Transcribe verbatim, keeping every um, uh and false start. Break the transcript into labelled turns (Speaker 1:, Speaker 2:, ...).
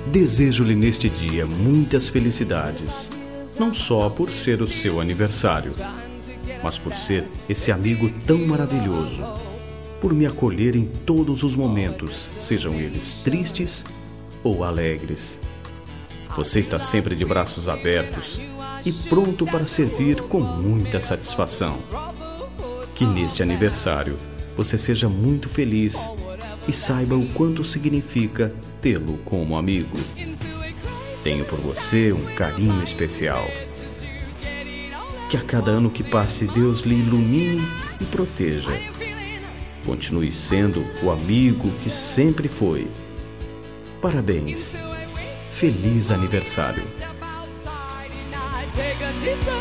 Speaker 1: Desejo-lhe neste dia muitas felicidades, não só por ser o seu aniversário, mas por ser esse amigo tão maravilhoso, por me acolher em todos os momentos, sejam eles tristes ou alegres. Você está sempre de braços abertos e pronto para servir com muita satisfação. Que neste aniversário você seja muito feliz e saiba o quanto significa tê-lo como amigo. Tenho por você um carinho especial. Que a cada ano que passe Deus lhe ilumine e proteja. Continue sendo o amigo que sempre foi. Parabéns. Feliz aniversário.